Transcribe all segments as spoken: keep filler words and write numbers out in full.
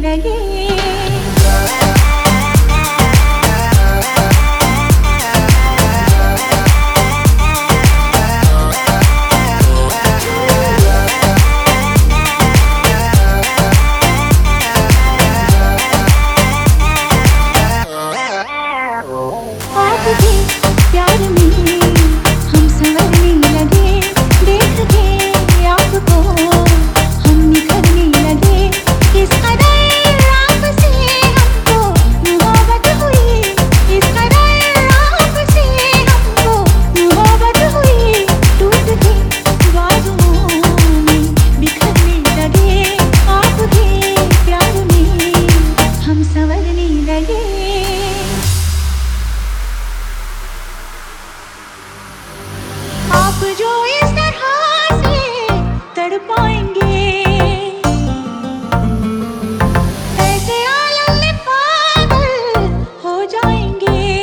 लगे। आपके प्यार में हम संवरने लगे, देख के आपको हम निखरने लगे। इस कदर आपसे हमको मोहब्बत हुई, इस कदर आपसे हमको मोहब्बत हुई। टूट के बाजुओं में बिखरने लगे, आपके प्यार में हम संवरने लगे। आप जो इस तरह से तड़पाएंगे, ऐसे आलम में पागल हो जाएंगे।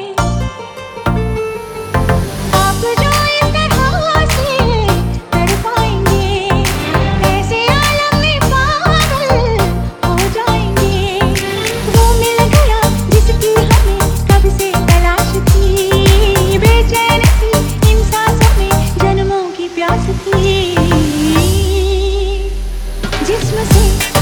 आप जो इस तरह से तड़पाएंगे, ऐसे आलम में पागल हो जाएंगे। वो मिल गया जिसकी हमें कब से तलाश थी, बेचैन सी इन सांसों में जन्मों की प्यास थी। जिस्म से